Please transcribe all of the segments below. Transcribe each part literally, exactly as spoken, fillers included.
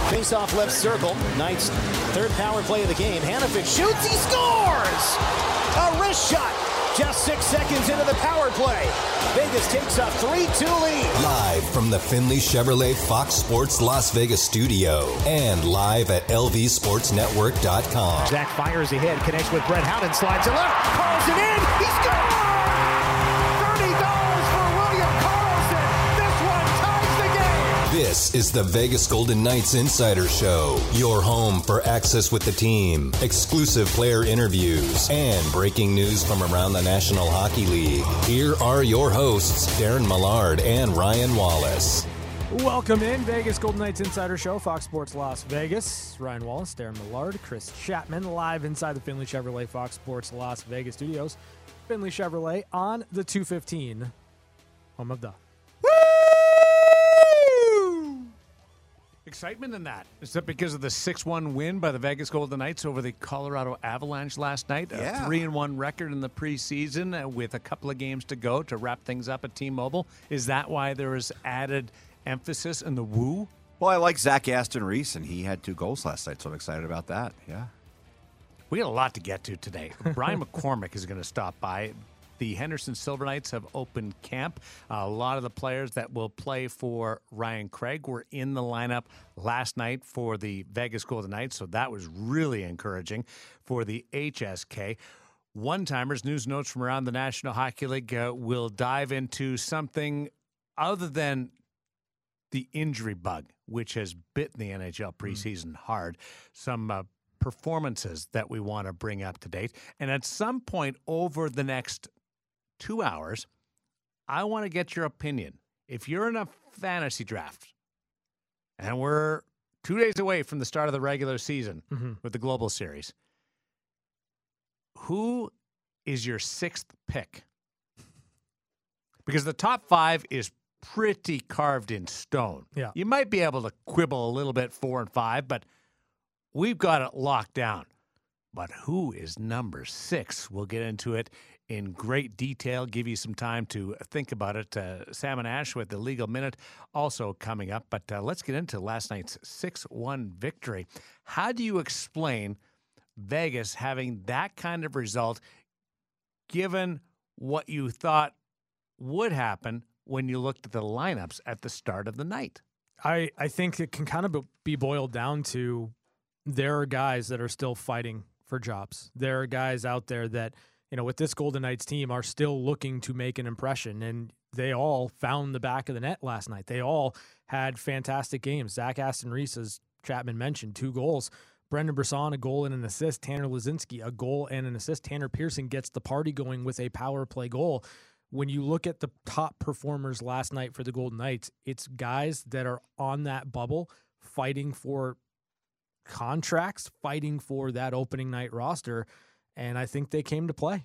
Face-off left circle. Knights' third power play of the game. Hanifin shoots. He scores! A wrist shot. Just six seconds into the power play. Vegas takes a three two lead. Live from the Finley Chevrolet Fox Sports Las Vegas studio and live at L V sports network dot com. Zach fires ahead, connects with Brett Howden, slides it left, calls it in. He scores! thirty dollars for William Karlsson. This one ties the game. This is the Vegas Golden Knights Insider Show, your home for access with the team, exclusive player interviews, and breaking news from around the National Hockey League. Here are your hosts, Darren Millard and Ryan Wallace. Welcome in, Vegas Golden Knights Insider Show, Fox Sports Las Vegas. Ryan Wallace, Darren Millard, Chris Chapman, live inside the Finley Chevrolet Fox Sports Las Vegas studios. Finley Chevrolet on the two fifteen, home of the... Excitement in that. Is that because of the six one win by the Vegas Golden Knights over the Colorado Avalanche last night? Yeah. A three and one record in the preseason uh, with a couple of games to go to wrap things up at T-Mobile. Is that why there is added emphasis in the woo? Well, I like Zach Aston Reese, and he had two goals last night, so I'm excited about that. Yeah. We got a lot to get to today. Brian McCormick is going to stop by. The Henderson Silver Knights have opened camp. Uh, a lot of the players that will play for Ryan Craig were in the lineup last night for the Vegas Golden Knights, so that was really encouraging for the H S K. One-timers, news notes from around the National Hockey League uh, will dive into something other than the injury bug, which has bitten the N H L preseason mm. hard. Some uh, performances that we want to bring up to date. And at some point over the next two hours, I want to get your opinion. If you're in a fantasy draft, and we're two days away from the start of the regular season mm-hmm. with the Global Series, who is your sixth pick? Because the top five is pretty carved in stone. Yeah. You might be able to quibble a little bit four and five, but we've got it locked down. But who is number six? We'll get into it in great detail, give you some time to think about it. Uh, Sam and Ash with the Legal Minute also coming up. But uh, let's get into last night's six one victory. How do you explain Vegas having that kind of result given what you thought would happen when you looked at the lineups at the start of the night? I, I think it can kind of be boiled down to there are guys that are still fighting for jobs. There are guys out there that, you know, with this Golden Knights team are still looking to make an impression, and they all found the back of the net last night. They all had fantastic games. Zach Aston Reese, as Chapman mentioned, two goals. Brendan Brisson, a goal and an assist. Tanner Lazinski, a goal and an assist. Tanner Pearson gets the party going with a power play goal. When you look at the top performers last night for the Golden Knights, it's guys that are on that bubble fighting for contracts, fighting for that opening night roster, and I think they came to play.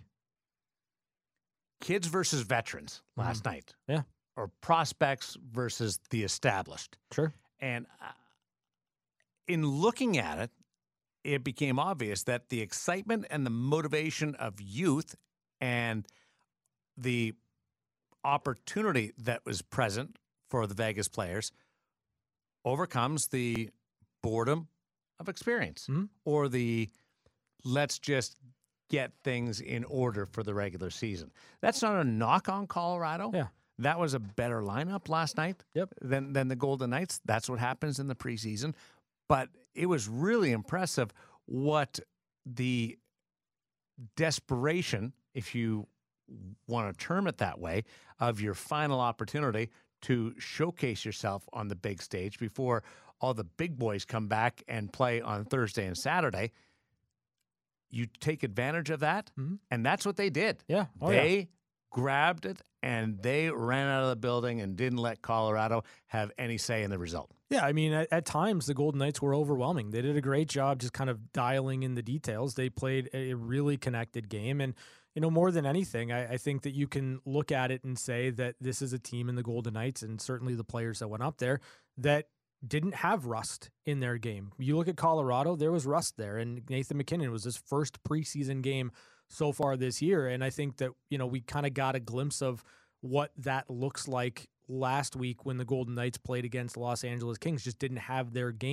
Kids versus veterans last mm. night. Yeah. Or prospects versus the established. Sure. And uh, in looking at it, it became obvious that the excitement and the motivation of youth and the opportunity that was present for the Vegas players overcomes the boredom of experience mm-hmm. or the let's just get things in order for the regular season. That's not a knock on Colorado. Yeah. That was a better lineup last night yep. than, than the Golden Knights. That's what happens in the preseason. But it was really impressive what the desperation, if you want to term it that way, of your final opportunity to showcase yourself on the big stage before all the big boys come back and play on Thursday and Saturday. You take advantage of that, mm-hmm. and that's what they did. Yeah. Oh, they yeah. grabbed it, and they ran out of the building and didn't let Colorado have any say in the result. Yeah, I mean, at, at times the Golden Knights were overwhelming. They did a great job just kind of dialing in the details. They played a really connected game, and you know, more than anything, I, I think that you can look at it and say that this is a team in the Golden Knights, and certainly the players that went up there, that didn't have rust in their game. You look at Colorado, there was rust there, and Nathan MacKinnon was his first preseason game so far this year, and I think that, you know, we kind of got a glimpse of what that looks like last week when the Golden Knights played against the Los Angeles Kings. Just didn't have their game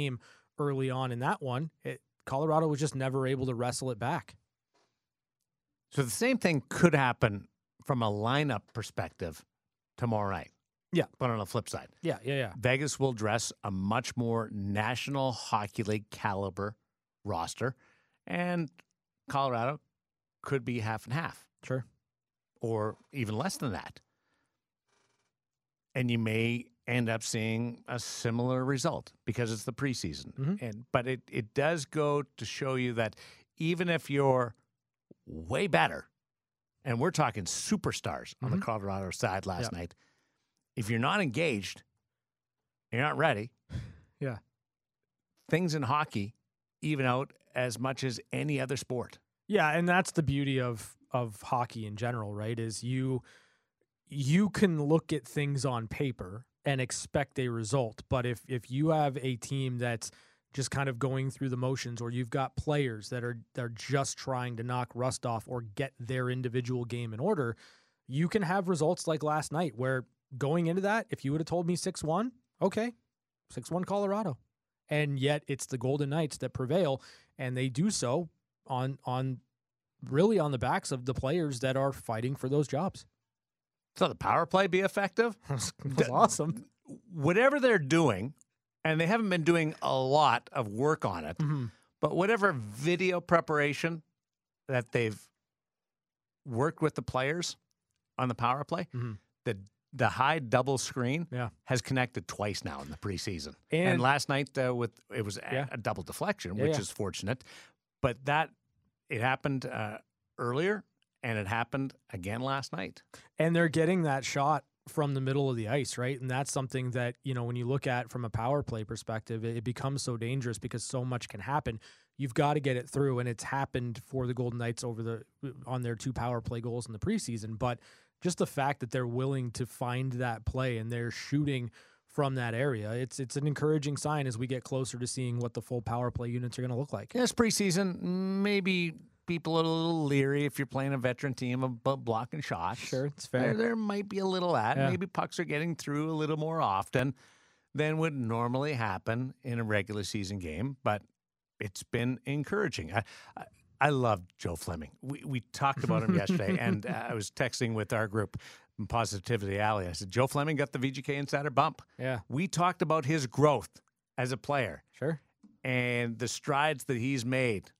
early on in that one. It, Colorado was just never able to wrestle it back. So the same thing could happen from a lineup perspective tomorrow night. Yeah. But on the flip side, Yeah, yeah, yeah. Vegas will dress a much more National Hockey League caliber roster, and Colorado could be half and half. Sure. Or even less than that. And you may end up seeing a similar result because it's the preseason. Mm-hmm. And but it, it does go to show you that even if you're way better, and we're talking superstars on Mm-hmm. the Colorado side last Yep. night, if you're not engaged, you're not ready, Yeah. things in hockey even out as much as any other sport. Yeah, and that's the beauty of of hockey in general, right? Is you you can look at things on paper and expect a result, but if if you have a team that's just kind of going through the motions, or you've got players that are they're just trying to knock rust off or get their individual game in order, you can have results like last night where going into that, if you would have told me six one, okay, six one Colorado. And yet it's the Golden Knights that prevail, and they do so on on really on the backs of the players that are fighting for those jobs. So the power play be effective? That's awesome. Whatever they're doing, and they haven't been doing a lot of work on it, Mm-hmm. but whatever video preparation that they've worked with the players on the power play, Mm-hmm. the the high double screen Yeah. has connected twice now in the preseason. And, And- last night uh, with it was a, Yeah. a double deflection, Yeah, which yeah. is fortunate. But that it happened uh, earlier, and it happened again last night. And they're getting that shot from the middle of the ice, right? And that's something that, you know, when you look at from a power play perspective, it, it becomes so dangerous because so much can happen. You've got to get it through, and it's happened for the Golden Knights over the on their two power play goals in the preseason. But just the fact that they're willing to find that play and they're shooting from that area, it's it's an encouraging sign as we get closer to seeing what the full power play units are going to look like. Yes, preseason, maybe people are a little leery if you're playing a veteran team about blocking shots. Sure, it's There, fair. there might be a little of that. Yeah. Maybe pucks are getting through a little more often than would normally happen in a regular season game, but it's been encouraging. I, I, I love Joe Fleming. We we talked about him yesterday, and uh, I was texting with our group, Positivity Alley. I said, Joe Fleming got the V G K Insider bump. Yeah, We talked about his growth as a player sure. and the strides that he's made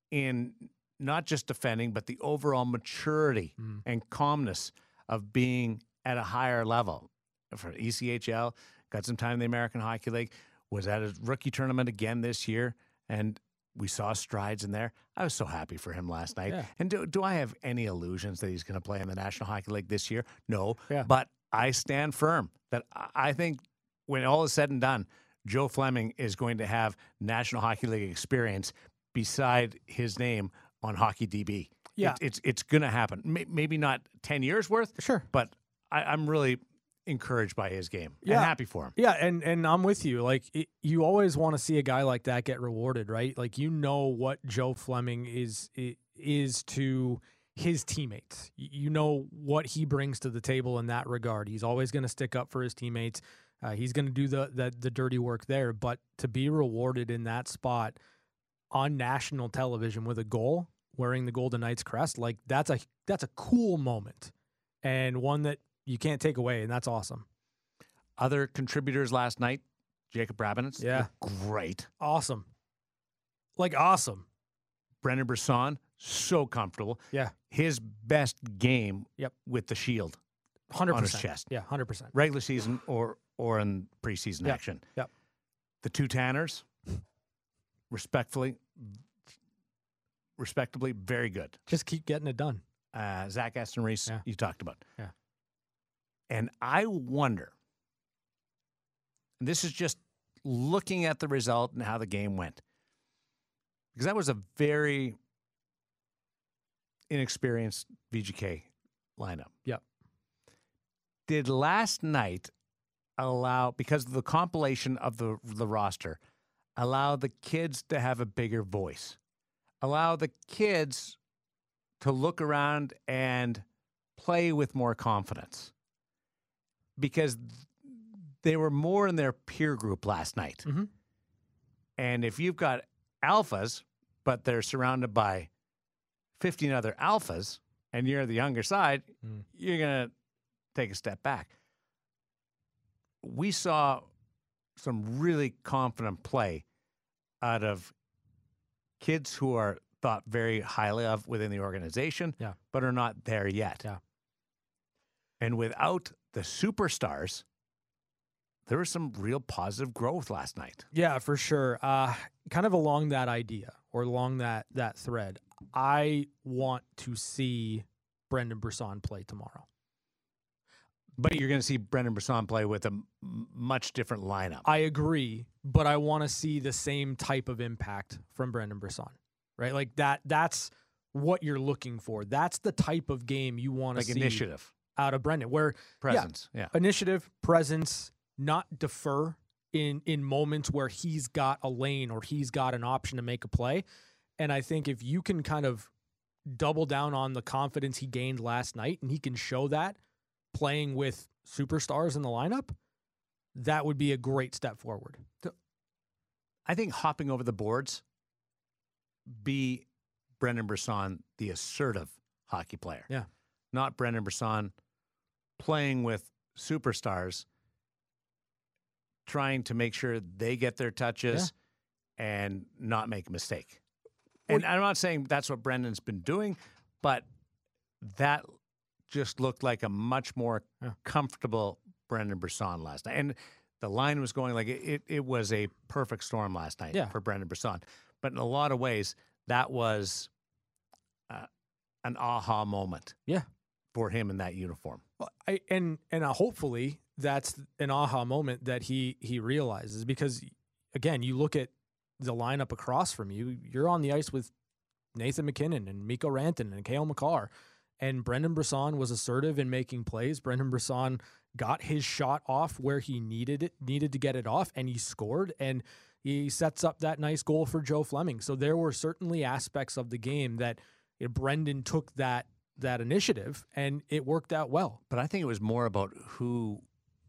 in not just defending, but the overall maturity Mm. and calmness of being at a higher level. For E C H L, got some time in the American Hockey League, was at a rookie tournament again this year, and we saw strides in there. I was so happy for him last night. Yeah. And do, do I have any illusions that he's going to play in the National Hockey League this year? No. Yeah. But I stand firm that I I think when all is said and done, Joe Fleming is going to have National Hockey League experience beside his name on Hockey D B. Yeah. It, it's it's going to happen. May, maybe not ten years worth, Sure. but I, I'm really encouraged by his game Yeah. and happy for him. Yeah, and and I'm with you. Like it, you always want to see a guy like that get rewarded, right? Like you know what Joe Fleming is i- is to his teammates. Y- You know what he brings to the table in that regard. He's always going to stick up for his teammates. Uh, he's going to do the, the the dirty work there, but to be rewarded in that spot on national television with a goal, wearing the Golden Knights crest, like that's a that's a cool moment, and one that you can't take away, and that's awesome. Other contributors last night, Jacob Brabinets, Yeah. looked great. Awesome. Like awesome. Brendan Brisson, so comfortable. Yeah. His best game Yep. with the shield, one hundred On his percent. chest. Yeah, one hundred percent. regular season or or in preseason Yep. action. Yep. The two Tanners, respectfully, respectably, very good. Just keep getting it done. Uh, Zach Aston Reese, Yeah. you talked about. Yeah. And I wonder, and this is just looking at the result and how the game went, because that was a very inexperienced V G K lineup. Yep. Did last night allow, because of the compilation of the the roster, allow the kids to have a bigger voice, allow the kids to look around and play with more confidence, because they were more in their peer group last night. Mhm. And if you've got alphas, but they're surrounded by fifteen other alphas, and you're the younger side, mm. you're going to take a step back. We saw some really confident play out of kids who are thought very highly of within the organization, yeah. but are not there yet. Yeah. And without the superstars, there was some real positive growth last night. Yeah, for sure. Uh, kind of along that idea or along that that thread, I want to see Brendan Brisson play tomorrow. But you're going to see Brendan Brisson play with a m- much different lineup. I agree, but I want to see the same type of impact from Brendan Brisson, right? Like that. That's what you're looking for. That's the type of game you want to like see initiative out of Brendan, where presence, yeah, yeah, initiative, presence, not defer in in moments where he's got a lane or he's got an option to make a play. And I think if you can kind of double down on the confidence he gained last night, and he can show that playing with superstars in the lineup, that would be a great step forward. I think hopping over the boards, be Brendan Brisson, the assertive hockey player. Yeah. Not Brendan Brisson playing with superstars, trying to make sure they get their touches yeah. and not make a mistake. And I'm not saying that's what Brendan's been doing, but that just looked like a much more yeah. comfortable Brendan Brisson last night. And the line was going like it, it, it was a perfect storm last night yeah. for Brendan Brisson. But in a lot of ways, that was uh, an aha moment yeah. for him in that uniform. Well, I, and and uh, hopefully that's an aha moment that he he realizes, because, again, you look at the lineup across from you, you're on the ice with Nathan MacKinnon and Mikko Rantanen and Cale Makar. And Brendan Brisson was assertive in making plays. Brendan Brisson got his shot off where he needed it, needed to get it off, and he scored. And he sets up that nice goal for Joe Fleming. So there were certainly aspects of the game that you know, Brendan took that that initiative, and it worked out well. But I think it was more about who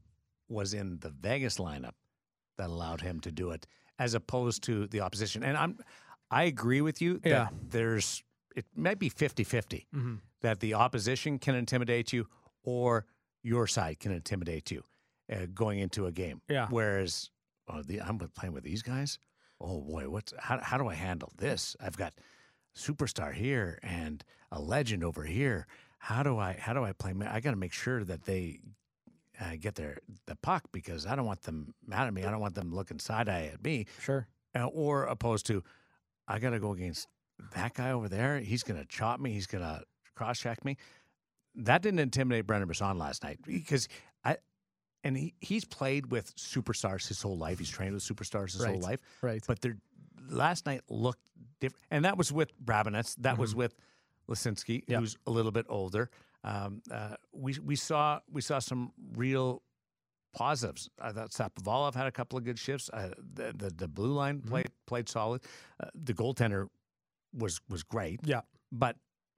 was in the Vegas lineup that allowed him to do it, as opposed to the opposition. And I'm, I agree with you that yeah. there's it might be fifty-fifty. Mm-hmm. That the opposition can intimidate you or your side can intimidate you uh, going into a game. Yeah. Whereas oh, the, I'm playing with these guys. Oh boy, what's how how do I handle this? I've got superstar here and a legend over here. How do I how do I play? I got to make sure that they uh, get their the puck, because I don't want them mad at me. I don't want them looking side eye at me. Sure. Uh, or opposed to, I got to go against that guy over there. He's going to chop me. He's going to cross-check me. That didn't intimidate Brendan Brisson last night, because I, and he, he's played with superstars his whole life. He's trained with superstars his right. whole life. Right. But their last night looked different, and that was with Brabinets. That mm-hmm. was with Lisinski, yep. who's a little bit older. Um, uh, we we saw we saw some real positives. I thought Sapovalov had a couple of good shifts. Uh, the, the the blue line mm-hmm. played played solid. Uh, the goaltender was was great. Yeah, but.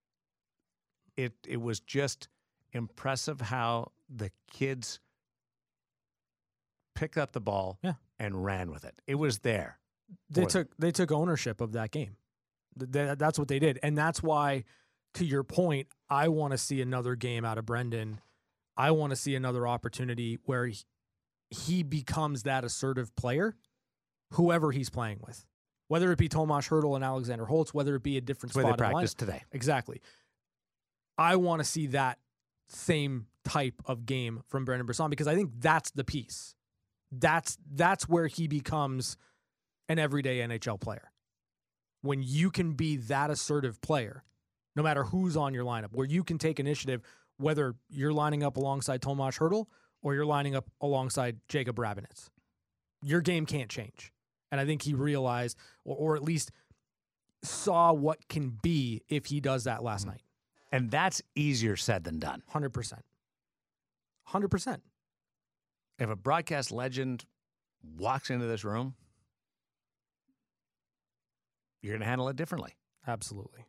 It it was just impressive how the kids picked up the ball yeah. and ran with it. It was there. They took them. they took ownership of that game. They, that's what they did, and that's why, to your point, I want to see another game out of Brendan. I want to see another opportunity where he, he becomes that assertive player, whoever he's playing with, whether it be Tomas Hertl and Alexander Holtz, whether it be a different That's spot where they in practiced line. today. Exactly. I want to see that same type of game from Brendan Brisson, because I think that's the piece. That's that's where he becomes an everyday N H L player. When you can be that assertive player, no matter who's on your lineup, where you can take initiative, whether you're lining up alongside Tomas Hertl or you're lining up alongside Jacob Brabinets. Your game can't change. And I think he realized, or, or at least saw what can be if he does that last night. And that's easier said than done. one hundred percent. one hundred percent. If a broadcast legend walks into this room, you're going to handle it differently. Absolutely.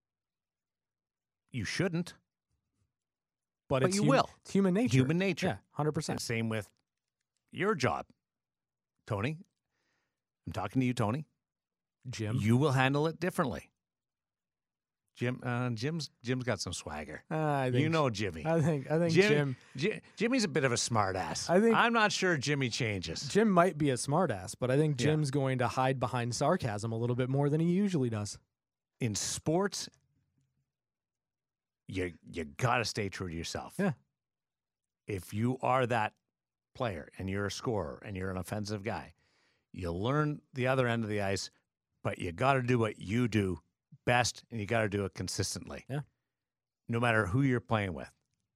You shouldn't. But, But it's you hum- will. It's human nature. Human nature. Yeah, one hundred And percent. same with your job, Tony. I'm talking to you, Tony. Jim. You will handle it differently. Jim, uh, Jim's Jim's got some swagger. Uh, I think, You know Jimmy. I think I think Jim, Jim Ji- Jimmy's a bit of a smartass. I think- I'm not sure Jimmy changes. Jim might be a smartass, but I think Yeah. Jim's going to hide behind sarcasm a little bit more than he usually does. In sports, you you got to stay true to yourself. Yeah. If you are that player and you're a scorer and you're an offensive guy, you learn the other end of the ice, but you got to do what you do best, and you got to do it consistently. Yeah. No matter who you're playing with.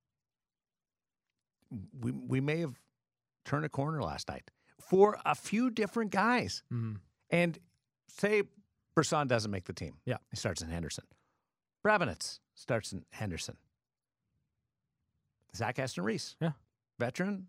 We we may have turned a corner last night for a few different guys. Mm-hmm. And say Brisson doesn't make the team. Yeah. He starts in Henderson. Brabenitz starts in Henderson. Zach Aston Reese. Yeah. Veteran.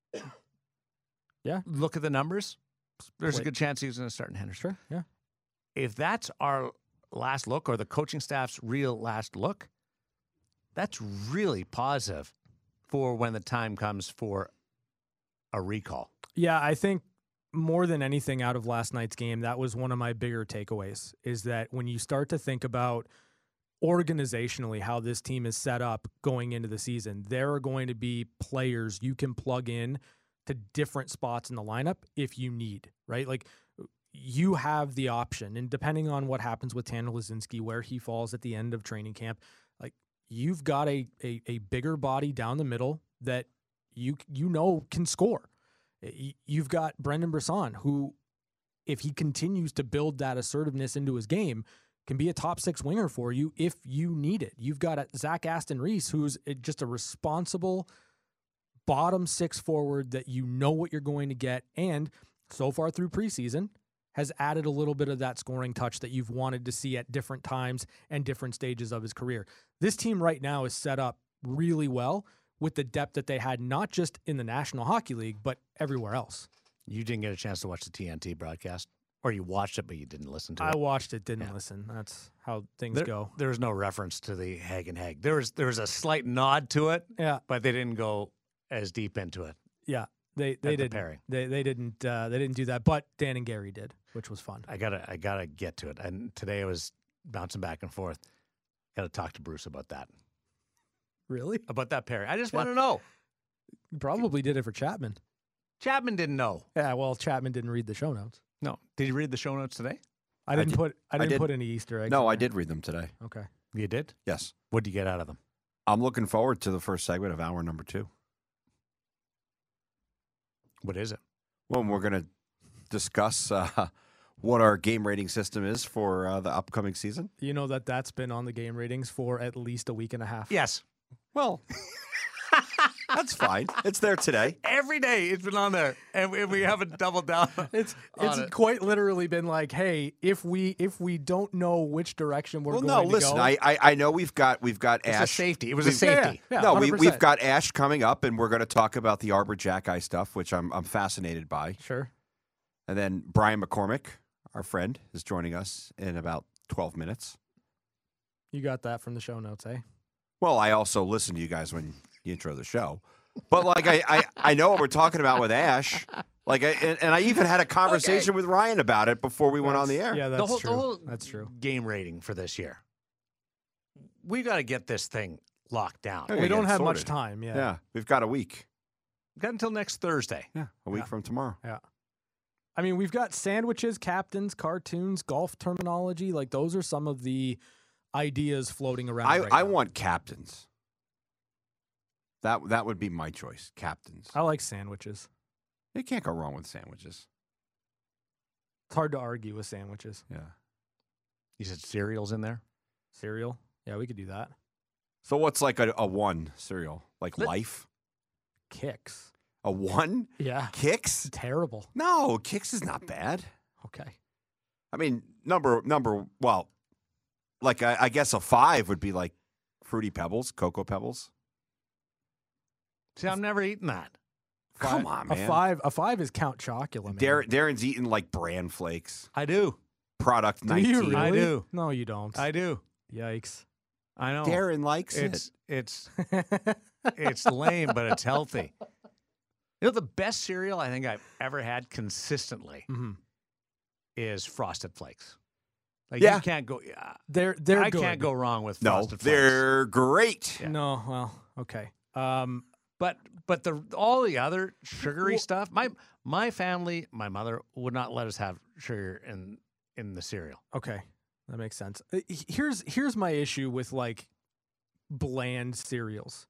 Yeah. Look at the numbers. There's a Wait. good chance he's going to start in Henderson. Sure. Yeah. If that's our last look or the coaching staff's real last look, that's really positive for when the time comes for a recall. Yeah, I think more than anything out of last night's game, that was one of my bigger takeaways, is that when you start to think about organizationally how this team is set up going into the season, there are going to be players you can plug in to different spots in the lineup if you need, right? Like you have the option, and depending on what happens with Tanner Laczynski, where he falls at the end of training camp, like you've got a, a, a bigger body down the middle that you you know can score. You've got Brendan Brisson, who, if he continues to build that assertiveness into his game, can be a top six winger for you if you need it. You've got a Zach Aston Reese, who's just a responsible bottom six forward that you know what you're going to get, and so far through preseason has added a little bit of that scoring touch that you've wanted to see at different times and different stages of his career. This team right now is set up really well with the depth that they had, not just in the National Hockey League, but everywhere else. You didn't get a chance to watch the T N T broadcast? Or you watched it, but you didn't listen to I it? watched it, didn't Yeah. listen. That's how things There, go. there was no reference to the Hag and Hag. There was there was a slight nod to it, Yeah, but they didn't go as deep into it. yeah. They they the didn't pairing. they they didn't uh, they didn't do that, but Dan and Gary did, which was fun. I gotta I gotta get to it. And today I was bouncing back and forth. Gotta talk to Bruce about that. Really? About that pairing. I just Yeah. want to know. You probably did it for Chapman. Chapman didn't know. Yeah, well, Chapman didn't read the show notes. No. Did you read the show notes today? I didn't did- put I I didn't did. put any Easter eggs. No, in I there. did read them today. Okay. You did? Yes. What did you get out of them? I'm looking forward to the first segment of hour number two. What is it? Well, we're going to discuss uh, what our game rating system is for uh, the upcoming season. You know that that's been on the game ratings for at least a week and a half. Yes. Well, that's fine. It's there today. Every day it's been on there, and we, we haven't doubled down. It's on it's it. quite literally been like, hey, if we if we don't know which direction we're Well, going no, to listen. go, I, I I know we've got we've got It's a Ash. safety. It was a We've- safety. Yeah, no, we, one hundred we've percent. got Ash coming up, and we're going to talk about the Arbor Jack Eye stuff, which I'm I'm fascinated by. Sure. And then Brian McCormick, our friend, is joining us in about twelve minutes. You got that from the show notes, eh? Well, I also listen to you guys when you intro the show. But, like, I, I, I know what we're talking about with Ash. Like, I, and, and I even had a conversation with Ryan about it before we went on the air. Yeah, that's the whole, true. The whole That's true. game rating for this year. We got to get this thing locked down. Yeah. We get don't it have much sorted. time. Yeah. Yeah, we've got a week. Got until next Thursday. Yeah, a week Yeah. from tomorrow. Yeah. I mean, we've got sandwiches, captains, cartoons, golf terminology. Like those are some of the ideas floating around. I, right I now. want captains. That that would be my choice, captains. I like sandwiches. You can't go wrong with sandwiches. It's hard to argue with sandwiches. Yeah. You said cereals in there? Cereal. Yeah, we could do that. So what's like a, a one cereal? Like Let- life? Kicks. A one? Yeah. Kicks? Terrible. No, Kicks is not bad. Okay. I mean, number number well, like I, I guess a five would be like Fruity Pebbles, Cocoa Pebbles. See, I'm never eating that. Come Five- on, A man. five. A five is Count Chocula, man. Darren, Darren's eating like bran flakes. I do. Product do nineteen. you really? I do. No, you don't. I do. Yikes. I know. Darren likes it's it. it's it's lame, but it's healthy. You know the best cereal I think I've ever had consistently hmm is Frosted Flakes. Like Yeah. you can't go. Yeah, They're they're I good. can't go wrong with No, Frosted Flakes. they're great. No, well, okay. Um, But but the all the other sugary stuff, my my family, my mother would not let us have sugar in in the cereal. okay, that makes sense. Uh, h- Here's here's my issue with like bland cereals.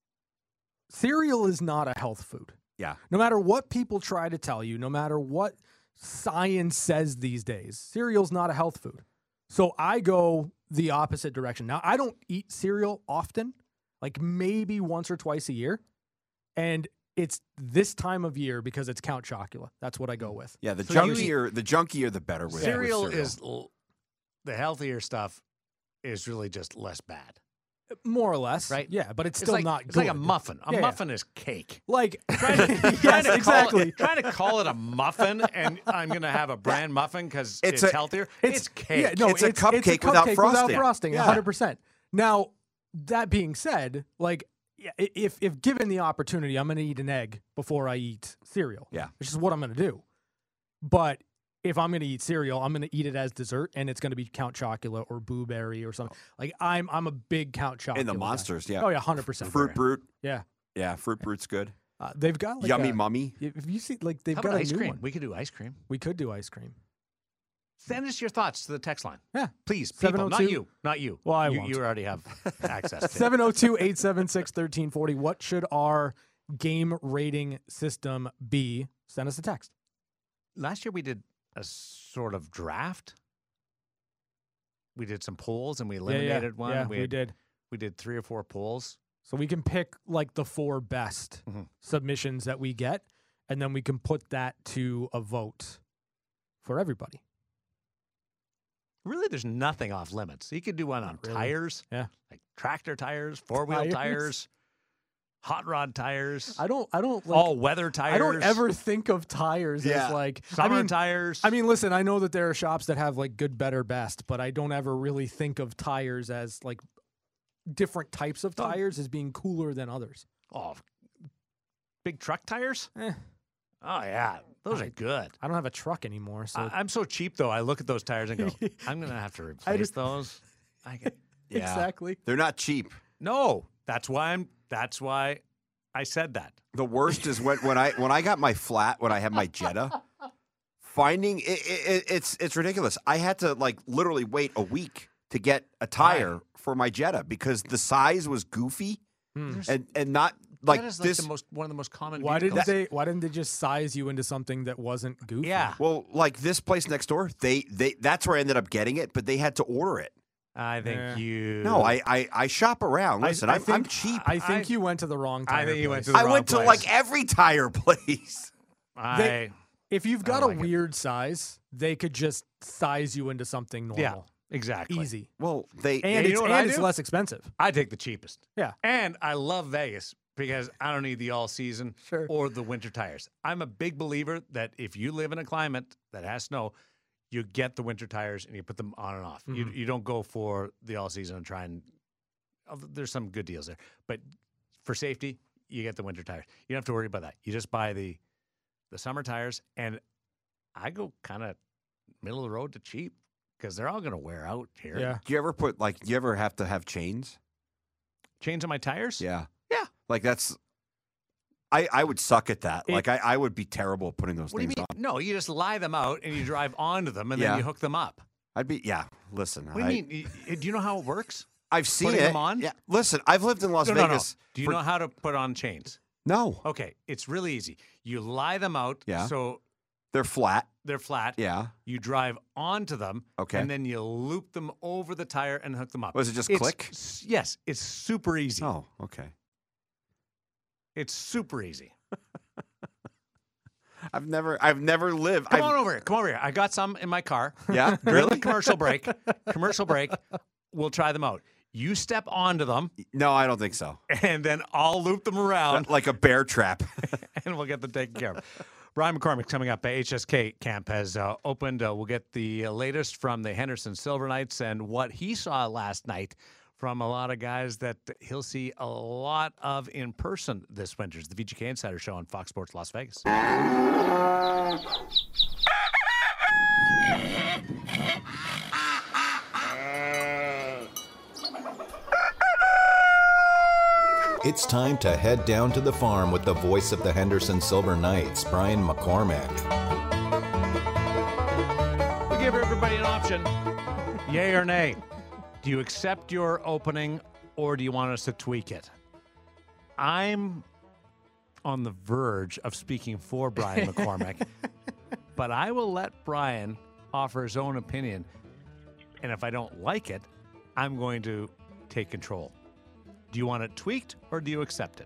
Cereal is not a health food. Yeah. No matter what people try to tell you, no matter what science says these days, cereal's not a health food. So I go the opposite direction. Now, I don't eat cereal often, like maybe once or twice a year. And it's this time of year because it's Count Chocula. That's what I go with. Yeah, the So you junkier the junkier the better with Cereal, with cereal. is l- the healthier stuff is really just less bad. More or less. Right. Yeah, but it's It's still like not it's good. like a muffin. A Yeah, yeah. muffin is cake. Like, Trying to, trying yes, to exactly. Call it, trying to call it a muffin, and I'm going to have a brand muffin because It's it's, a- healthier. It's, cake. Yeah, no, It's a cupcake without frosting. Without frosting, Yeah. one hundred percent. Now, that being said, like, yeah, i- if if given the opportunity, I'm going to eat an egg before I eat cereal. Yeah. Which is what I'm going to do. But if I'm going to eat cereal, I'm going to eat it as dessert, and it's going to be Count Chocula or Boo Berry or something. Like, I'm I'm a big Count Chocula And the guy. monsters, yeah. Oh, yeah, one hundred percent. Fruit Brute. Yeah. Yeah, Fruit Brute's good. Uh, they've got, like, Yummy a, Mummy. If you see, like, they've How got about a ice new cream? one. We could do ice cream. We could do ice cream. Send us your thoughts to the text line. Yeah. Please, people, not seven oh two you. Not you. Well, I you, won't. you already have access to it. seven oh two, eight seven six, one three four zero. What should our game rating system be? Send us a text. Last year we did a sort of draft. We did some polls and we eliminated yeah, one. Yeah, we, we, had- did. We did three or four polls. So we can pick like the four best Mhm. submissions that we get, and then we can put that to a vote for everybody. Really, there's nothing off limits. You could do one on Not really. tires, Yeah. like tractor tires, four wheel Tires. tires, hot rod tires, I don't. I don't. Like, all weather tires. I don't ever think of tires Yeah. as like. summer I mean, tires. I mean, listen. I know that there are shops that have like good, better, best, but I don't ever really think of tires as like different types of tires as being cooler than others. oh, big truck tires. Eh, Oh yeah, those I- are good. I don't have a truck anymore, so I, I'm so cheap though. I look at those tires and go, I'm gonna have to replace just- those. I get, Yeah. exactly. They're not cheap. no, that's why I'm. That's why I said that. The worst is when, when I when I got my flat when I had my Jetta. Finding it, it, it's it's ridiculous. I had to like literally wait a week to get a tire for my Jetta because the size was goofy Hmm. and and not like that is like this. the most one of the most common. Why didn't vehicles. they? Why didn't they just size you into something that wasn't goofy? Yeah, Well, like this place next door, they they that's where I ended up getting it, but they had to order it. I think Yeah. you. No, I I, I shop around. I- Listen, I I'm, think, I'm cheap. I think I- you went to the wrong I tire think you went place. to the I wrong went to place. like every tire place. I, They- If you've got like a it. weird size, they could just size you into something normal. yeah, exactly. Easy. Well, they And, you it's, know what and I it's do? less expensive. I take the cheapest. Yeah. And I love Vegas because I don't need the all season Sure. or the winter tires. I'm a big believer that if you live in a climate that has snow, you get the winter tires and you put them on and off. You Mhm. you don't go for the all season and try and oh, there's some good deals there. But for safety, you get the winter tires. You don't have to worry about that. You just buy the the summer tires and I go kind of middle of the road to cheap because they're all going to wear out here. Yeah. Do you ever put like? Do you ever have to have chains? Chains on my tires? Yeah. Yeah. Like that's. I I would suck at that. It- like I, I would be terrible at putting those What do you things mean? on. No, you just lie them out and you drive onto them and Yeah. then you hook them up. I'd be yeah. Listen, What do I, you mean? Y- Do you know how it works? I've seen Putting it. them on? Yeah. Listen, I've lived in Las no, no, no. Vegas. Do you for- know how to put on chains? No, Okay, it's really easy. You lie them out Yeah. so they're flat. they're flat. Yeah. You drive onto them. Okay. And then you loop them over the tire and hook them up. Was it just It's click? s- Yes, it's super easy. Oh, okay. It's super easy. I've never I've never lived. Come I've, on over here. Come over here. I got some in my car. Yeah, During the really? commercial break. Commercial break. We'll try them out. You step onto them, No, I don't think so. and then I'll loop them around, Like a bear trap. and we'll get them taken care of. Brian McCormick coming up. H S K camp has uh, opened. Uh, we'll get the uh, latest from the Henderson Silver Knights and what he saw last night from a lot of guys that he'll see a lot of in person this winter. It's the V G K Insider Show on Fox Sports Las Vegas. It's time to head down to the farm with the voice of the Henderson Silver Knights, Brian McCormick. We give everybody an option. Yay or nay? Do you accept your opening or do you want us to tweak it? I'm on the verge of speaking for Brian McCormick, but I will let Brian offer his own opinion. And if I don't like it, I'm going to take control. Do you want it tweaked or do you accept it?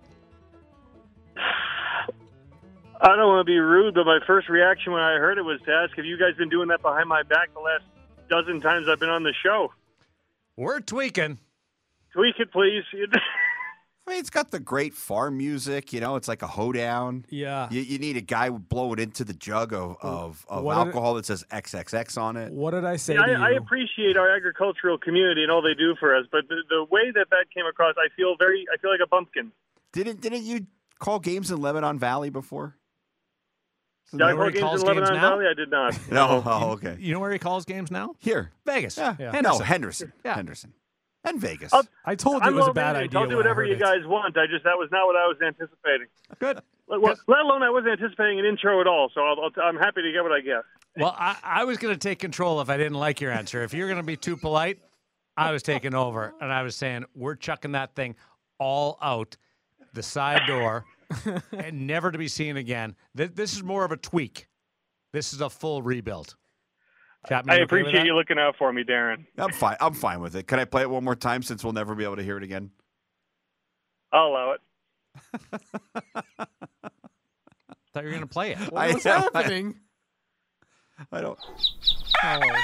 I don't want to be rude, but my first reaction when I heard it was to ask, have you guys been doing that behind my back the last dozen times I've been on the show? We're tweaking. Tweak it, please. I mean, it's got the great farm music, you know, it's like a hoedown. Yeah. You, you need a guy blowing into the jug of, of, of What did alcohol that says triple X on it. What did I say Yeah, to I, I you? appreciate our agricultural community and all they do for us, but the, the way that that came across, I feel very, I feel like a bumpkin. Didn't didn't you call games in Lebanon Valley before? Did I know where call he games calls in games Lebanon now? Valley? I did not. No, oh, okay. You know where he calls games now? Here. Vegas. Yeah. Yeah. No, Henderson. Henderson. Yeah. Henderson. And Vegas. I'll- I told you I'm it was a low bad maintenance. idea. I'll do when I whatever heard you it. guys want. I just that was not what I was anticipating. Good. Let, well, let alone I wasn't anticipating an intro at all. So I'll, I'll, I'm happy to get what I get. Well, I, I was going to take control if I didn't like your answer. If you're going to be too polite, I was taking over. And I was saying, we're chucking that thing all out the side door and never to be seen again. Th- This is more of a tweak. This is a full rebuild. Chapman, I you okay with appreciate that? you looking out for me, Darren. I'm fine. I'm fine with it. Can I play it one more time since we'll never be able to hear it again? I'll allow it. Thought you were going to play it. I What's know, I- happening? I don't. Oh.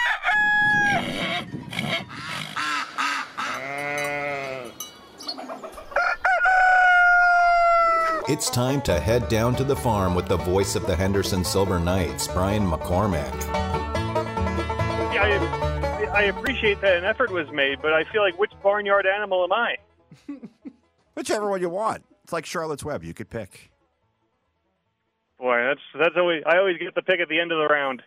It's time to head down to the farm with the voice of the Henderson Silver Knights, Brian McCormick. Yeah, I, I appreciate that an effort was made, but I feel like which barnyard animal am I? Whichever one you want. It's like Charlotte's Web. You could pick. Boy, that's that's always I always get the pick at the end of the round.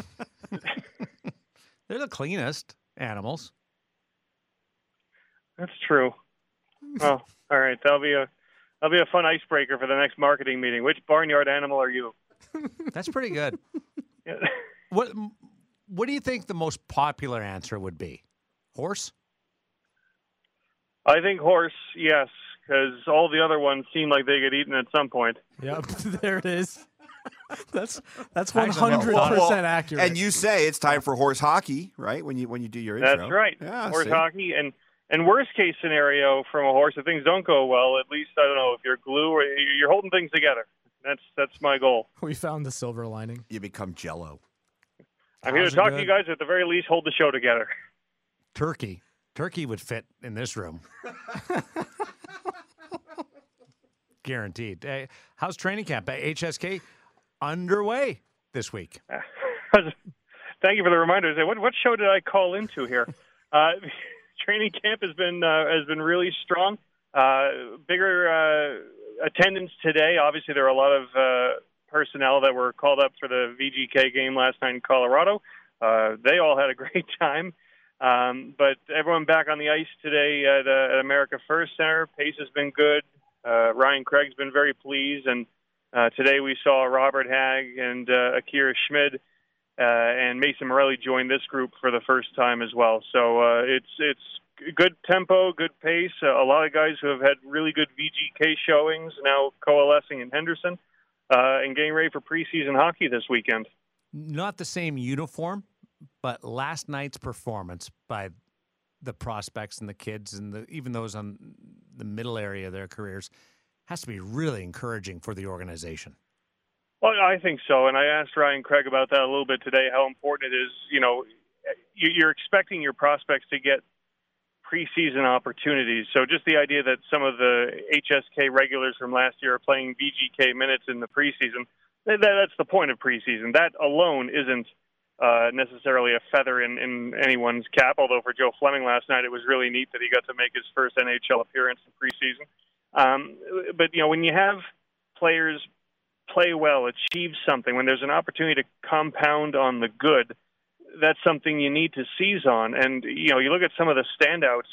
They're the cleanest animals. That's true. Oh, all right. That'll be a that'll be a fun icebreaker for the next marketing meeting. Which barnyard animal are you? That's pretty good. What What do you think the most popular answer would be? Horse? I think horse, yes, because all the other ones seem like they get eaten at some point. Yep, there it is. That's that's I one actually never hundred thought of it. percent accurate. And you say it's time for horse hockey, right? When you when you do your intro. That's right. Yeah, horse see? hockey. And, and worst case scenario from a horse, if things don't go well, at least, I don't know, if you're glue or you're holding things together. That's that's my goal. we found the silver lining. You become Jello. I'm here How's to it talk good? to you guys. At the very least, hold the show together. Turkey. Turkey would fit in this room. Guaranteed. Hey, how's training camp at H S K underway this week? Thank you for the reminder. What what show did I call into here? uh, training camp has been uh, has been really strong. Uh, bigger uh, attendance today. Obviously, there were a lot of uh, personnel that were called up for the V G K game last night in Colorado. Uh, they all had a great time. Um, but everyone back on the ice today at, uh, at America First Center. Pace has been good. Uh, Ryan Craig's been very pleased. And uh, today we saw Robert Hagg and uh, Akira Schmid uh, and Mason Morelli join this group for the first time as well. So uh, it's it's good tempo, good pace. Uh, a lot of guys who have had really good V G K showings now coalescing in Henderson uh, and getting ready for preseason hockey this weekend. Not the same uniform, but last night's performance by the prospects and the kids and the, even those on the middle area of their careers has to be really encouraging for the organization. Well, I think so. And I asked Ryan Craig about that a little bit today, how important it is. You know, you're expecting your prospects to get preseason opportunities. So just the idea that some of the H S K regulars from last year are playing V G K minutes in the preseason, that's the point of preseason. That alone isn't Uh, necessarily a feather in, in anyone's cap, although for Joe Fleming last night, it was really neat that he got to make his first N H L appearance in preseason. Um, but, you know, when you have players play well, achieve something, when there's an opportunity to compound on the good, that's something you need to seize on. And, you know, you look at some of the standouts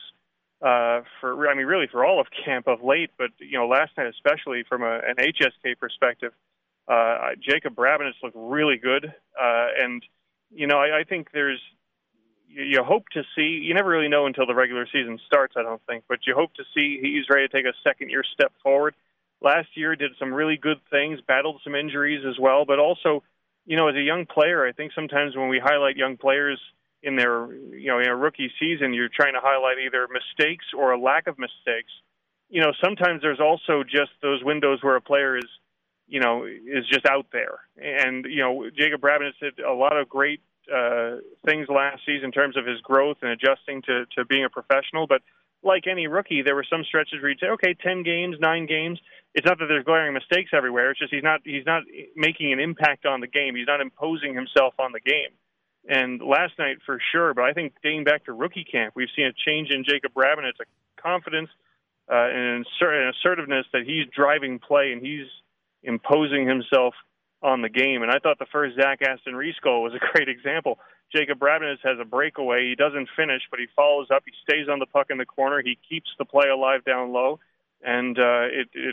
uh, for, I mean, really for all of camp of late, but, you know, last night especially from a, an H S K perspective, uh, Jacob Brabenitz looked really good. Uh, and, you know, I, I think there's, you, you hope to see, you never really know until the regular season starts, I don't think, but you hope to see he's ready to take a second-year step forward. Last year did some really good things, battled some injuries as well, but also, you know, as a young player, I think sometimes when we highlight young players in their, you know, in a rookie season, you're trying to highlight either mistakes or a lack of mistakes. You know, sometimes there's also just those windows where a player is, you know, is just out there. And, you know, Jacob Brabenitz did a lot of great uh, things last season in terms of his growth and adjusting to, to being a professional. But like any rookie, there were some stretches where you'd say, okay, ten games, nine games. It's not that there's glaring mistakes everywhere. It's just he's not he's not making an impact on the game. He's not imposing himself on the game. And last night for sure, but I think dating back to rookie camp, we've seen a change in Jacob Brabenitz, a confidence uh, and an assertiveness that he's driving play and he's imposing himself on the game. And I thought the first Zach Aston Reese goal was a great example. Jacob Brabenitz has a breakaway. He doesn't finish, but he follows up. He stays on the puck in the corner. He keeps the play alive down low. And uh, it, it,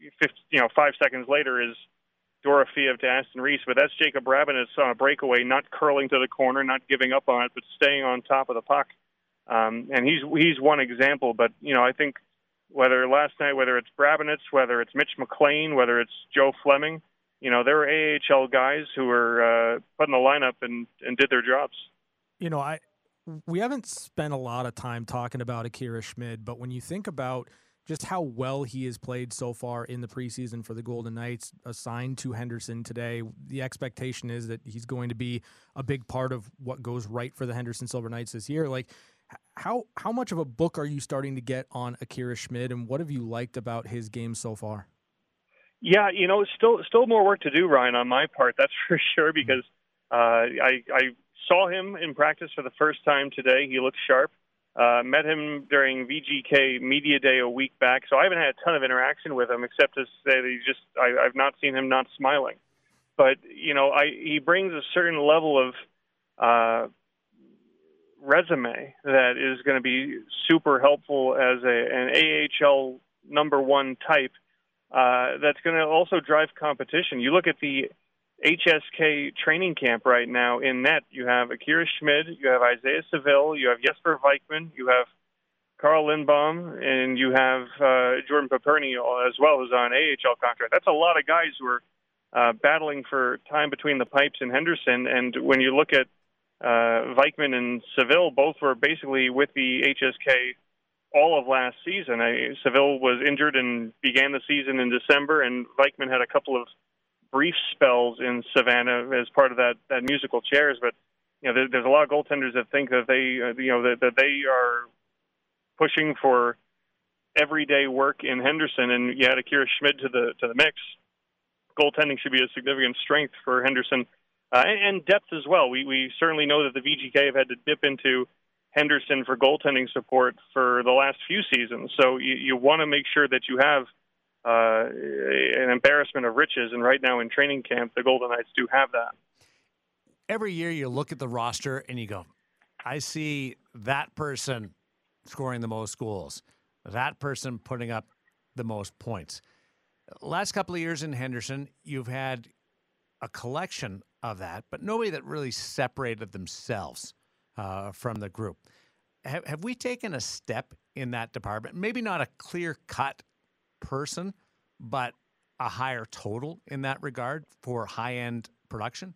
you know, five seconds later is Dorofeev to Aston Reese. But that's Jacob Brabenitz on a breakaway, not curling to the corner, not giving up on it, but staying on top of the puck. Um, and he's he's one example. But, you know, I think whether last night, whether it's Brabenitz, whether it's Mitch McLean, whether it's Joe Fleming, you know, there were A H L guys who were uh, put in the lineup and, and did their jobs. You know, I we haven't spent a lot of time talking about Akira Schmid, but when you think about just how well he has played so far in the preseason for the Golden Knights, assigned to Henderson today, the expectation is that he's going to be a big part of what goes right for the Henderson Silver Knights this year. Like, how how much of a book are you starting to get on Akira Schmid, and what have you liked about his game so far? Yeah, you know, still still more work to do, Ryan, on my part, that's for sure, because uh, I, I saw him in practice for the first time today. He looked sharp. Uh, met him during V G K Media Day a week back, so I haven't had a ton of interaction with him, except to say that he's just, I, I've not seen him not smiling. But, you know, I, he brings a certain level of uh, resume that is going to be super helpful as a, an A H L number one type. Uh, that's going to also drive competition. You look at the H S K training camp right now in net. You have Akira Schmid, you have Isaiah Seville, you have Jesper Vikman, you have Carl Lindbaum, and you have uh, Jordan Paperny as well, who's on an A H L contract. That's a lot of guys who are uh, battling for time between the pipes in Henderson. And when you look at uh, Vikman and Seville, both were basically with the H S K all of last season. I, Seville was injured and began the season in December, and Vikman had a couple of brief spells in Savannah as part of that, that musical chairs. But, you know, there, there's a lot of goaltenders that think that they, uh, you know, that, that they are pushing for everyday work in Henderson, and you add Akira Schmid to the to the mix. Goaltending should be a significant strength for Henderson, uh, and, and depth as well. We we certainly know that the V G K have had to dip into Henderson for goaltending support for the last few seasons. So you, you want to make sure that you have uh, an embarrassment of riches. And right now in training camp, the Golden Knights do have that. Every year you look at the roster and you go, I see that person scoring the most goals, that person putting up the most points. Last couple of years in Henderson, you've had a collection of that, but nobody that really separated themselves Uh, from the group. Have, have we taken a step in that department? Maybe not a clear-cut person, but a higher total in that regard for high-end production?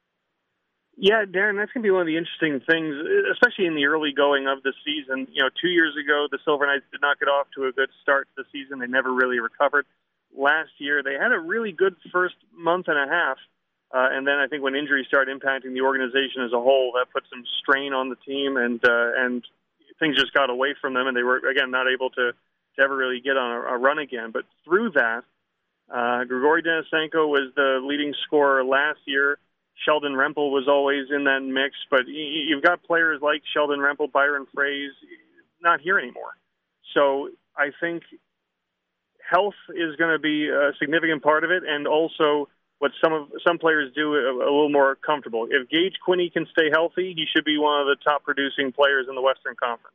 Yeah, Darren, that's going to be one of the interesting things, especially in the early going of the season. You know, two years ago, the Silver Knights did not get off to a good start to the season. They never really recovered. Last year, they had a really good first month and a half. Uh, and then I think when injuries started impacting the organization as a whole, that put some strain on the team, and uh, and things just got away from them, and they were, again, not able to, to ever really get on a, a run again. But through that, uh, Grigory Denisenko was the leading scorer last year. Sheldon Rempel was always in that mix, but you've got players like Sheldon Rempel, Byron Froese, not here anymore. So I think health is going to be a significant part of it, and also what some of some players do a, a little more comfortable. If Gage Quinney can stay healthy, he should be one of the top producing players in the Western Conference.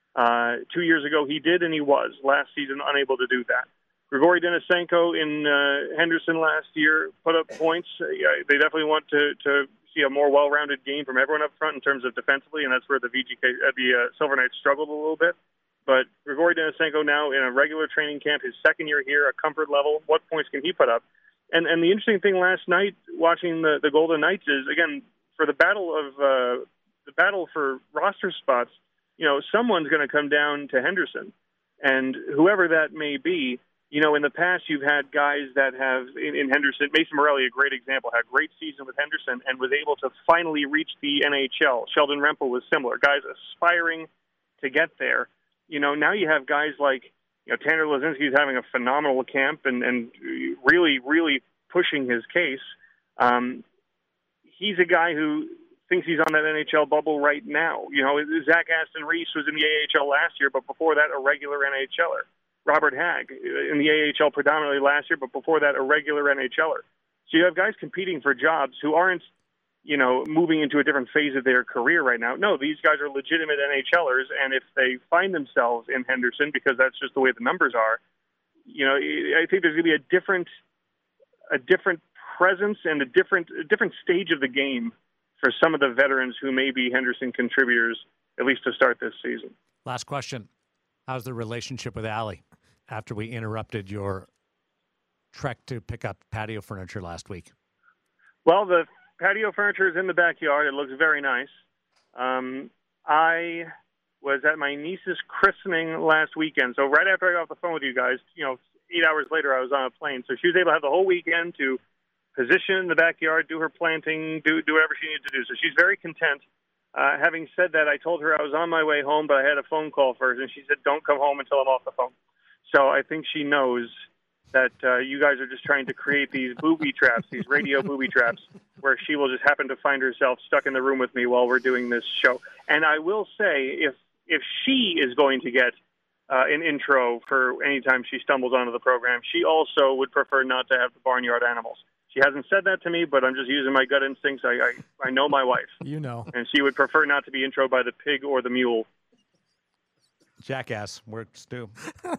Uh, two years ago, he did, and he was. Last season, unable to do that. Grigory Denisenko in uh, Henderson last year put up points. Uh, they definitely want to, to see a more well-rounded game from everyone up front in terms of defensively, and that's where the V G K, uh, the uh, Silver Knights struggled a little bit. But Grigory Denisenko now in a regular training camp, his second year here, a comfort level. What points can he put up? And and the interesting thing last night, watching the, the Golden Knights, is again for the battle of uh, the battle for roster spots. You know, someone's going to come down to Henderson, and whoever that may be. You know, in the past, you've had guys that have, in, in Henderson, Mason Morelli, a great example, had a great season with Henderson and was able to finally reach the N H L. Sheldon Rempel was similar. Guys aspiring to get there. You know, now you have guys like, you know, Tanner Lazinski's having a phenomenal camp and, and really, really pushing his case. Um, he's a guy who thinks he's on that N H L bubble right now. You know, Zach Aston Reese was in the A H L last year, but before that, a regular NHLer. Robert Hagg in the A H L predominantly last year, but before that, a regular NHLer. So you have guys competing for jobs who aren't, you know, moving into a different phase of their career right now. No, these guys are legitimate NHLers, and if they find themselves in Henderson, because that's just the way the numbers are, you know, I think there's going to be a different, a different presence and a different, a different stage of the game for some of the veterans who may be Henderson contributors, at least to start this season. Last question. How's the relationship with Allie after we interrupted your trek to pick up patio furniture last week? Well, the patio furniture is in the backyard. It looks very nice. Um, I was at my niece's christening last weekend. So right after I got off the phone with you guys, you know, eight hours later, I was on a plane. So she was able to have the whole weekend to position in the backyard, do her planting, do, do whatever she needed to do. So she's very content. Uh, having said that, I told her I was on my way home, but I had a phone call first, and she said, don't come home until I'm off the phone. So I think she knows that uh, you guys are just trying to create these booby traps, these radio booby traps, where she will just happen to find herself stuck in the room with me while we're doing this show. And I will say, if if she is going to get uh, an intro for any time she stumbles onto the program, she also would prefer not to have the barnyard animals. She hasn't said that to me, but I'm just using my gut instincts. I, I, I know my wife. You know. And she would prefer not to be introed by the pig or the mule. Jackass works too.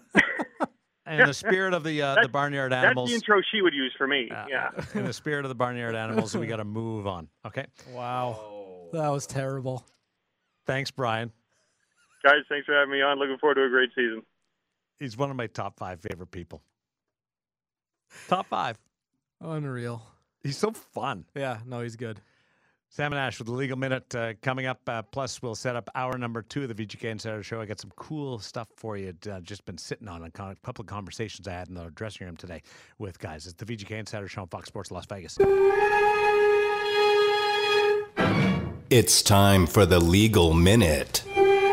In the spirit of the uh, the barnyard animals. That's the intro she would use for me. Uh, yeah. In the spirit of the barnyard animals, we got to move on. Okay. Wow. That was terrible. Thanks, Brian. Guys, thanks for having me on. Looking forward to a great season. He's one of my top five favorite people. Top five. Unreal. He's so fun. Yeah, no, he's good. Sam and Ash with the Legal Minute uh, coming up. Uh, plus, we'll set up hour number two of the V G K Insider Show. I got some cool stuff for you. Uh, just been sitting on a con- couple of conversations I had in the dressing room today with guys. It's the V G K Insider Show on Fox Sports Las Vegas. It's time for the Legal Minute.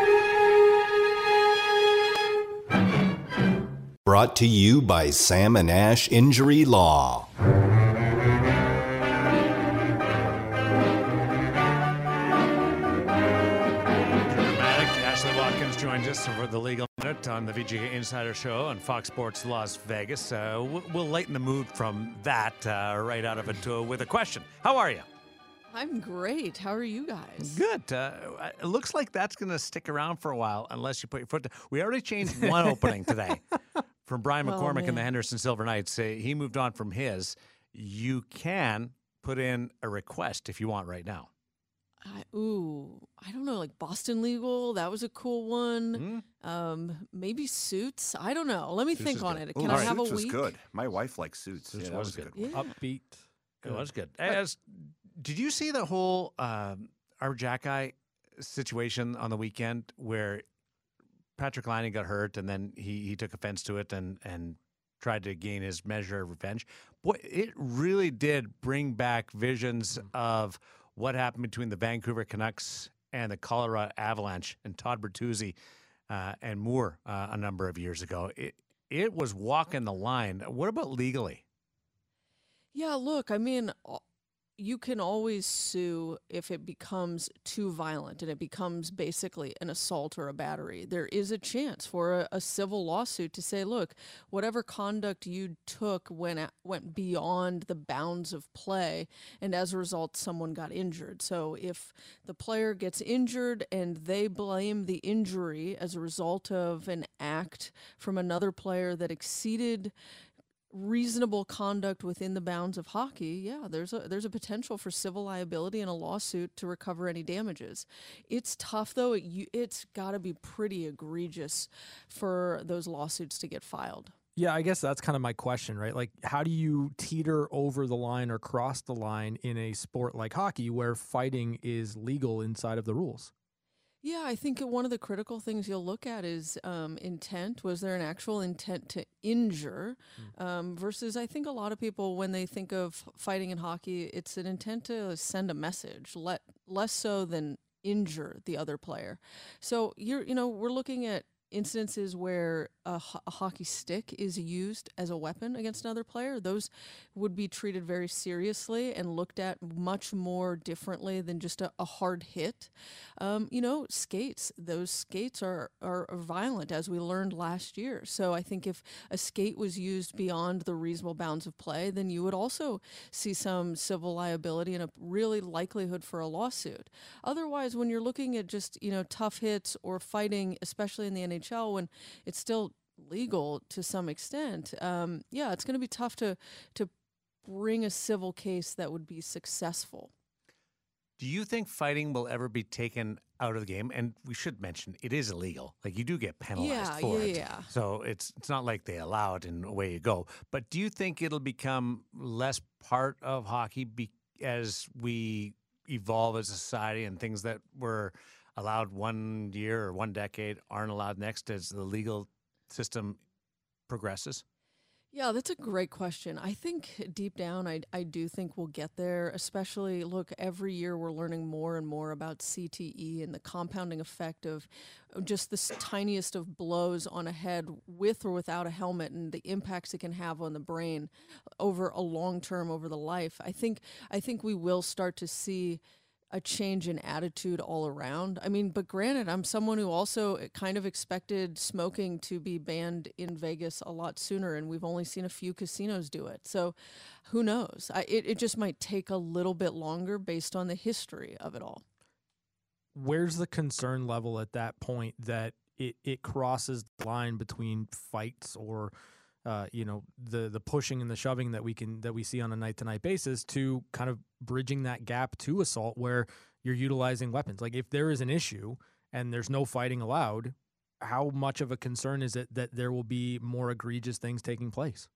Brought to you by Sam and Ash Injury Law. Ashley Watkins joins us for the Legal Minute on the V G K Insider Show on Fox Sports Las Vegas. Uh, we'll lighten the mood from that uh, right out of it to, with a question. How are you? I'm great. How are you guys? Good. Uh, it looks like that's going to stick around for a while unless you put your foot down. We already changed one opening today from Brian McCormick oh, and the Henderson Silver Knights. Uh, he moved on from his. You can put in a request if you want right now. I, ooh, I don't know, like Boston Legal. That was a cool one. Mm. Um, maybe Suits. I don't know. Let me Suits think on good. it. Can Ooh, I have Suits a week? was good. My wife likes Suits. Suits yeah, was, was good. good. Yeah. Upbeat. It was good. As, did you see the whole um, our Jack Eye situation on the weekend where Patrick Laine got hurt and then he, he took offense to it and, and tried to gain his measure of revenge? Boy, it really did bring back visions of what happened between the Vancouver Canucks and the Colorado Avalanche and Todd Bertuzzi uh, and Moore uh, a number of years ago. It, it was walking the line. What about legally? Yeah, look, I mean, you can always sue if it becomes too violent and it becomes basically an assault or a battery. There is a chance for a, a civil lawsuit to say, look, whatever conduct you took went at, went beyond the bounds of play, and as a result, someone got injured. So if the player gets injured and they blame the injury as a result of an act from another player that exceeded reasonable conduct within the bounds of hockey, yeah, there's a there's a potential for civil liability and a lawsuit to recover any damages. It's tough though. It, you, it's got to be pretty egregious for those lawsuits to get filed. Yeah, I guess that's kind of my question, right? Like, how do you teeter over the line or cross the line in a sport like hockey where fighting is legal inside of the rules? Yeah, I think one of the critical things you'll look at is um, intent. Was there an actual intent to injure? Mm. Um, versus, I think a lot of people, when they think of fighting in hockey, it's an intent to send a message, let, less so than injure the other player. So you're, you know, we're looking at instances where a, ho- a hockey stick is used as a weapon against another player. Those would be treated very seriously and looked at much more differently than just a, a hard hit. Um, you know, skates, those skates are, are, are violent, as we learned last year. So I think if a skate was used beyond the reasonable bounds of play, then you would also see some civil liability and a really likelihood for a lawsuit. Otherwise, when you're looking at just, you know, tough hits or fighting, especially in the N H L, when it's still legal to some extent, um, yeah, it's going to be tough to to bring a civil case that would be successful. Do you think fighting will ever be taken out of the game? And we should mention it is illegal. Like, you do get penalized yeah, for yeah, it. Yeah. So it's it's not like they allow it and away you go. But do you think it'll become less part of hockey be- as we evolve as a society, and things that were allowed one year or one decade aren't allowed next as the legal system progresses? Yeah, that's a great question. I think deep down, I, I do think we'll get there, especially, look, every year we're learning more and more about C T E and the compounding effect of just the tiniest of blows on a head with or without a helmet and the impacts it can have on the brain over a long term, over the life. I think I think we will start to see a change in attitude all around. I mean, but granted, I'm someone who also kind of expected smoking to be banned in Vegas a lot sooner, and we've only seen a few casinos do it. So who knows? I, it, it just might take a little bit longer based on the history of it all. Where's the concern level at that point that it, it crosses the line between fights or Uh, you know, the the pushing and the shoving that we can that we see on a night to night basis to kind of bridging that gap to assault where you're utilizing weapons? Like, if there is an issue and there's no fighting allowed, how much of a concern is it that there will be more egregious things taking place?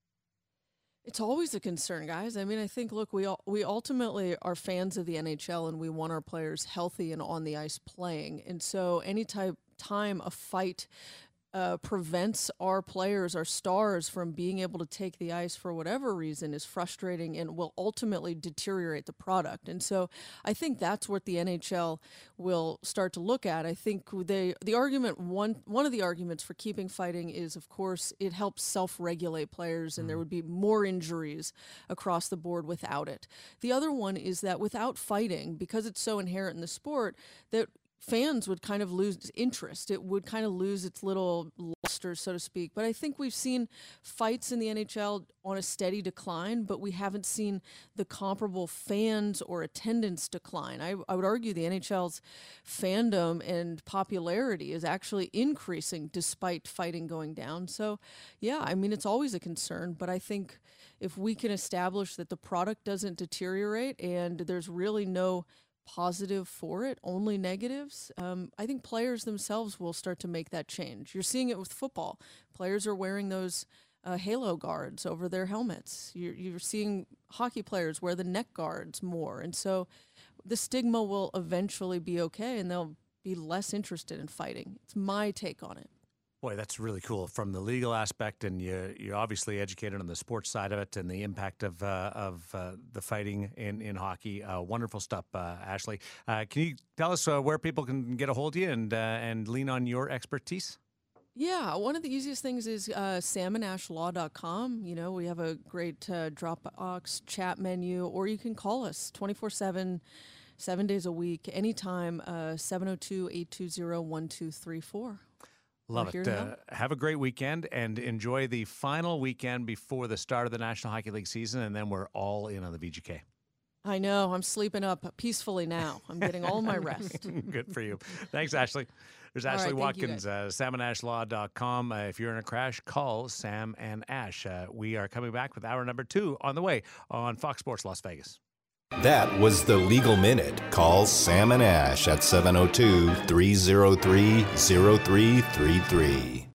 It's always a concern, guys. I mean, I think, look, we all, we ultimately are fans of the N H L, and we want our players healthy and on the ice playing. And so any type time a fight Uh, prevents our players, our stars, from being able to take the ice for whatever reason is frustrating and will ultimately deteriorate the product. And so I think that's what the N H L will start to look at. I think they, the argument, one, one of the arguments for keeping fighting is, of course, it helps self-regulate players, and mm. there would be more injuries across the board without it. The other one is that without fighting, because it's so inherent in the sport, that fans would kind of lose interest. It would kind of lose its little luster, so to speak. But I think we've seen fights in the N H L on a steady decline, but we haven't seen the comparable fans or attendance decline. I, I would argue the N H L's fandom and popularity is actually increasing despite fighting going down. So, yeah, I mean, it's always a concern, but I think if we can establish that the product doesn't deteriorate and there's really no positive for it, only negatives, um, I think players themselves will start to make that change. You're seeing it with football. Players are wearing those uh, halo guards over their helmets. You're, you're seeing hockey players wear the neck guards more. And so the stigma will eventually be okay, and they'll be less interested in fighting. It's my take on it. Boy, that's really cool from the legal aspect, and you, you're obviously educated on the sports side of it and the impact of uh, of uh, the fighting in, in hockey. Uh, wonderful stuff, uh, Ashley. Uh, can you tell us uh, where people can get a hold of you and uh, and lean on your expertise? Yeah, one of the easiest things is uh, salmon ash law dot com. You know, we have a great uh, Dropbox chat menu, or you can call us twenty-four seven, seven days a week, anytime, uh, seven oh two, eight two zero, one two three four. Love it. Uh, have a great weekend and enjoy the final weekend before the start of the National Hockey League season, and then we're all in on the V G K. I know. I'm sleeping up peacefully now. I'm getting all my rest. Good for you. Thanks, Ashley. There's All Ashley right, thank you, Watkins, uh, salmon ash law dot com. Uh, if you're in a crash, call Sam and Ash. Uh, we are coming back with hour number two on the way on Fox Sports Las Vegas. That was the Legal Minute. Call Sam and Ash at seven oh two, three oh three, oh three three three.